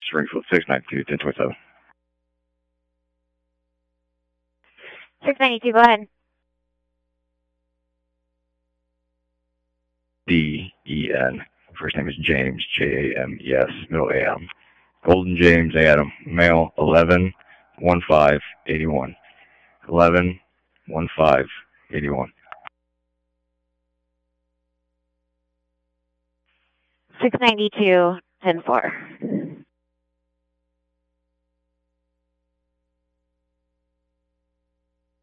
Springfield 692 1027. 692, go ahead. D-E-N. First name is James, J-A-M-E-S, middle A-M. Golden James Adam, male, 11-15-81. 11-15-81. 692, 10-4.